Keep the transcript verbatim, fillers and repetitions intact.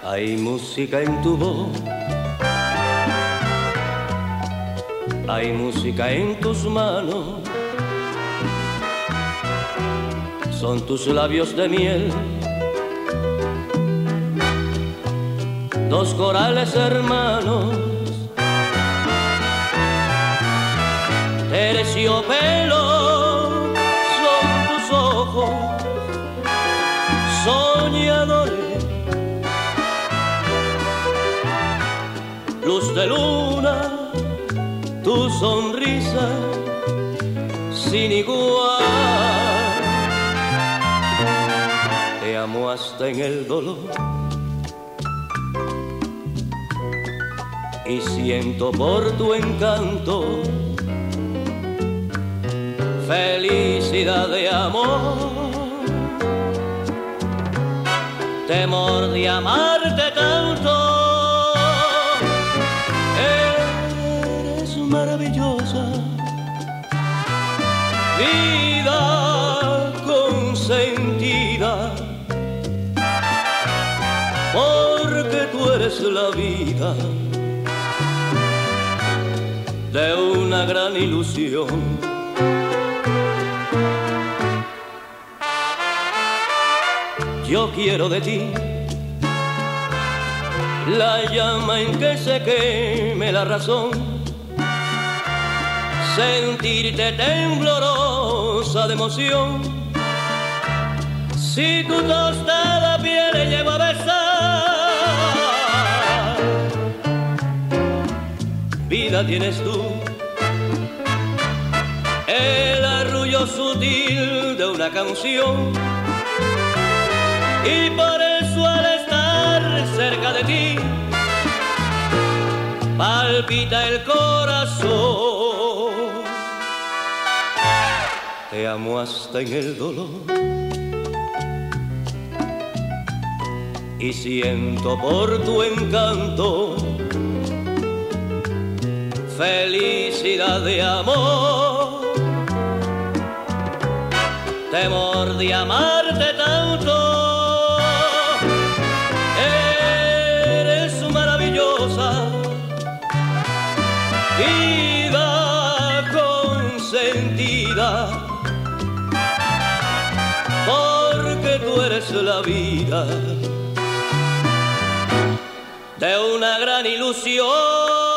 Hay música en tu voz, hay música en tus manos, son tus labios de miel, dos corales hermanos, terciopelo son tus ojos, soñadores, luz de luna, tu sonrisa sin igual. Te amo hasta en el dolor y siento por tu encanto felicidad de amor, temor de amarte tanto. Eres maravillosa, vida consentida, porque tú eres la vida de una gran ilusión. Yo quiero de ti la llama en que se queme la razón, sentirte temblorosa de emoción. Si tu tostada piel llevo a besar, vida tienes tú, el arrullo sutil de una canción. Y por eso al estar cerca de ti palpita el corazón. Te amo hasta en el dolor y siento por tu encanto felicidad de amor, temor de amarte tanto. Vida consentida, porque tú eres la vida de una gran ilusión.